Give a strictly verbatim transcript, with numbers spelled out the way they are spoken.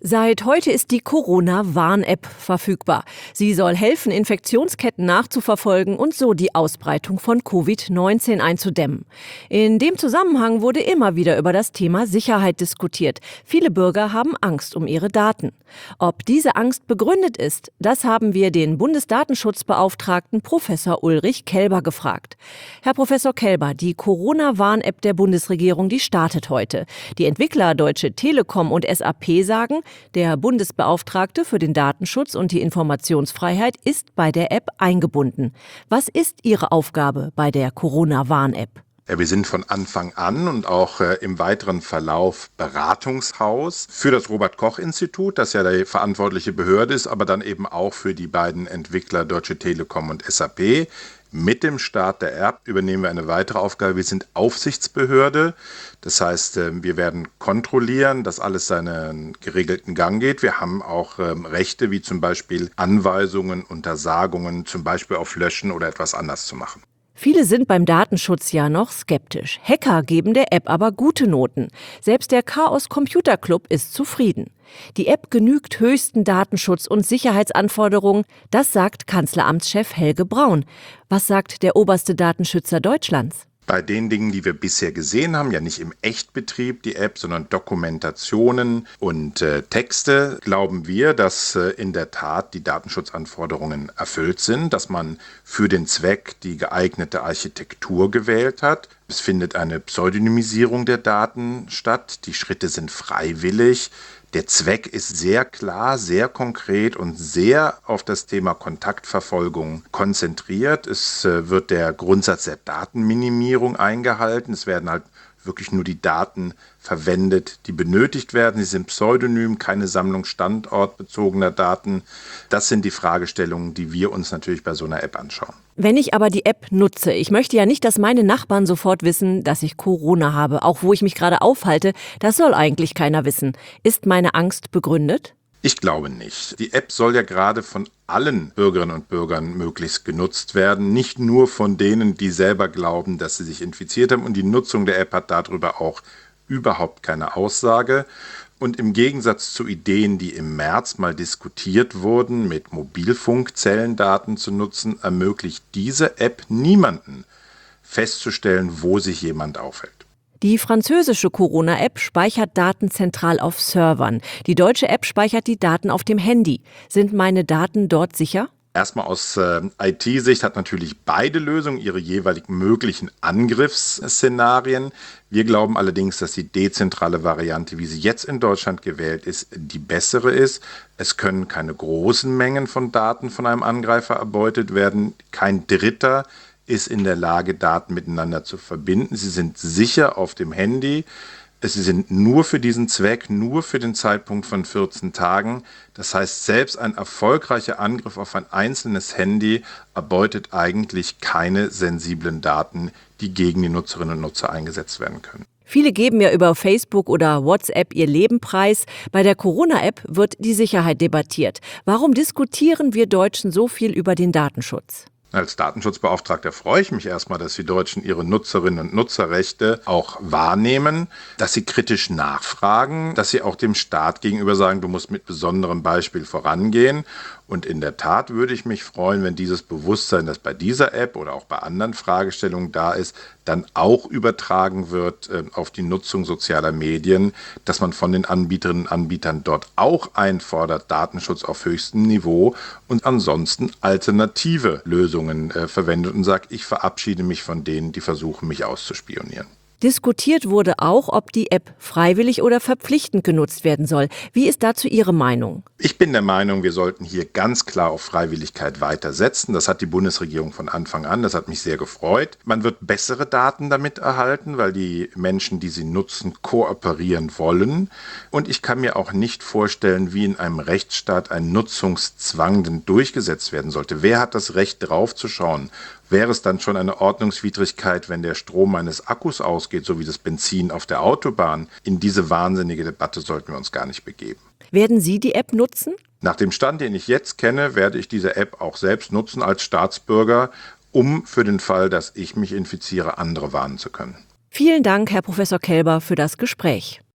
Seit heute ist die Corona-Warn-App verfügbar. Sie soll helfen, Infektionsketten nachzuverfolgen und so die Ausbreitung von Covid neunzehn einzudämmen. In dem Zusammenhang wurde immer wieder über das Thema Sicherheit diskutiert. Viele Bürger haben Angst um ihre Daten. Ob diese Angst begründet ist, das haben wir den Bundesdatenschutzbeauftragten Professor Ulrich Kelber gefragt. Herr Professor Kelber, die Corona-Warn-App der Bundesregierung, die startet heute. Die Entwickler Deutsche Telekom und S A P sagen, der Bundesbeauftragte für den Datenschutz und die Informationsfreiheit ist bei der App eingebunden. Was ist Ihre Aufgabe bei der Corona-Warn-App? Ja, wir sind von Anfang an und auch äh, im weiteren Verlauf Beratungshaus für das Robert-Koch-Institut, das ja die verantwortliche Behörde ist, aber dann eben auch für die beiden Entwickler Deutsche Telekom und S A P. Mit dem Start der App übernehmen wir eine weitere Aufgabe. Wir sind Aufsichtsbehörde. Das heißt, wir werden kontrollieren, dass alles seinen geregelten Gang geht. Wir haben auch Rechte, wie zum Beispiel Anweisungen, Untersagungen, zum Beispiel auf Löschen oder etwas anders zu machen. Viele sind beim Datenschutz ja noch skeptisch. Hacker geben der App aber gute Noten. Selbst der Chaos Computer Club ist zufrieden. Die App genügt höchsten Datenschutz- und Sicherheitsanforderungen, das sagt Kanzleramtschef Helge Braun. Was sagt der oberste Datenschützer Deutschlands? Bei den Dingen, die wir bisher gesehen haben, ja nicht im Echtbetrieb die App, sondern Dokumentationen und äh, Texte, glauben wir, dass äh, in der Tat die Datenschutzanforderungen erfüllt sind, dass man für den Zweck die geeignete Architektur gewählt hat. Es findet eine Pseudonymisierung der Daten statt. Die Schritte sind freiwillig. Der Zweck ist sehr klar, sehr konkret und sehr auf das Thema Kontaktverfolgung konzentriert. Es äh, wird der Grundsatz der Datenminimierung eingehalten. Es werden halt wirklich nur die Daten verwendet, die benötigt werden. Sie sind pseudonym, keine Sammlung standortbezogener Daten. Das sind die Fragestellungen, die wir uns natürlich bei so einer App anschauen. Wenn ich aber die App nutze, ich möchte ja nicht, dass meine Nachbarn sofort wissen, dass ich Corona habe, auch wo ich mich gerade aufhalte, das soll eigentlich keiner wissen. Ist meine Angst begründet? Ich glaube nicht. Die App soll ja gerade von allen Bürgerinnen und Bürgern möglichst genutzt werden, nicht nur von denen, die selber glauben, dass sie sich infiziert haben. Und die Nutzung der App hat darüber auch überhaupt keine Aussage. Und im Gegensatz zu Ideen, die im März mal diskutiert wurden, mit Mobilfunkzellendaten zu nutzen, ermöglicht diese App niemanden festzustellen, wo sich jemand aufhält. Die französische Corona-App speichert Daten zentral auf Servern. Die deutsche App speichert die Daten auf dem Handy. Sind meine Daten dort sicher? Erstmal aus äh, I T-Sicht hat natürlich beide Lösungen ihre jeweiligen möglichen Angriffsszenarien. Wir glauben allerdings, dass die dezentrale Variante, wie sie jetzt in Deutschland gewählt ist, die bessere ist. Es können keine großen Mengen von Daten von einem Angreifer erbeutet werden. Kein Dritter ist in der Lage, Daten miteinander zu verbinden. Sie sind sicher auf dem Handy. Sie sind nur für diesen Zweck, nur für den Zeitpunkt von vierzehn Tagen. Das heißt, selbst ein erfolgreicher Angriff auf ein einzelnes Handy erbeutet eigentlich keine sensiblen Daten, die gegen die Nutzerinnen und Nutzer eingesetzt werden können. Viele geben ja über Facebook oder WhatsApp ihr Leben preis. Bei der Corona-App wird die Sicherheit debattiert. Warum diskutieren wir Deutschen so viel über den Datenschutz? Als Datenschutzbeauftragter freue ich mich erstmal, dass die Deutschen ihre Nutzerinnen und Nutzerrechte auch wahrnehmen, dass sie kritisch nachfragen, dass sie auch dem Staat gegenüber sagen, du musst mit besonderem Beispiel vorangehen. Und in der Tat würde ich mich freuen, wenn dieses Bewusstsein, das bei dieser App oder auch bei anderen Fragestellungen da ist, dann auch übertragen wird äh, auf die Nutzung sozialer Medien, dass man von den Anbieterinnen und Anbietern dort auch einfordert, Datenschutz auf höchstem Niveau und ansonsten alternative Lösungen äh, verwendet und sagt, ich verabschiede mich von denen, die versuchen, mich auszuspionieren. Diskutiert wurde auch, ob die App freiwillig oder verpflichtend genutzt werden soll. Wie ist dazu Ihre Meinung? Ich bin der Meinung, wir sollten hier ganz klar auf Freiwilligkeit weitersetzen. Das hat die Bundesregierung von Anfang an. Das hat mich sehr gefreut. Man wird bessere Daten damit erhalten, weil die Menschen, die sie nutzen, kooperieren wollen. Und ich kann mir auch nicht vorstellen, wie in einem Rechtsstaat ein Nutzungszwang denn durchgesetzt werden sollte. Wer hat das Recht, draufzuschauen? Wäre es dann schon eine Ordnungswidrigkeit, wenn der Strom meines Akkus ausgeht, so wie das Benzin auf der Autobahn? In diese wahnsinnige Debatte sollten wir uns gar nicht begeben. Werden Sie die App nutzen? Nach dem Stand, den ich jetzt kenne, werde ich diese App auch selbst nutzen als Staatsbürger, um für den Fall, dass ich mich infiziere, andere warnen zu können. Vielen Dank, Herr Professor Kelber, für das Gespräch.